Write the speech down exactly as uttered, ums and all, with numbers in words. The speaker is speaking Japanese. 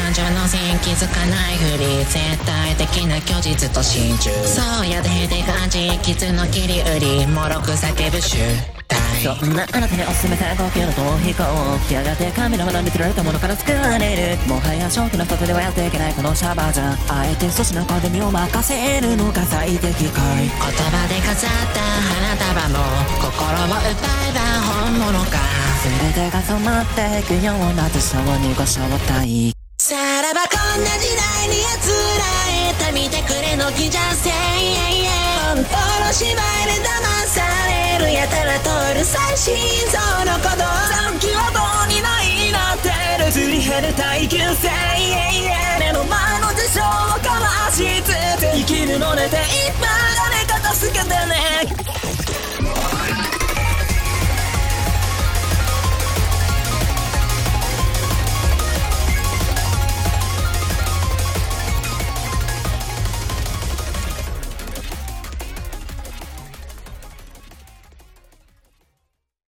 感情の線気づかないふり絶対的な虚実と真珠そうやでへてく味傷の切り売りもろく叫ぶ集そんなあなたにおすすめされた高級の逃避行やがて神の花見てられたものから作られるもはや正気の一つではやっていけないこのシャバーじゃあえて阻止の顔で身を任せるのが最適解言葉で飾った花束も心を奪えば本物か全てが染まっていくような手相にご招待さらばこんな時代に奴らえた見てくれの気じゃせ本当の芝居で騙されるやたらとうるさい心臓の鼓動残機はどうにないなってるすり減る耐久性目の前の事象をかわしつつ生きるのねて一般がね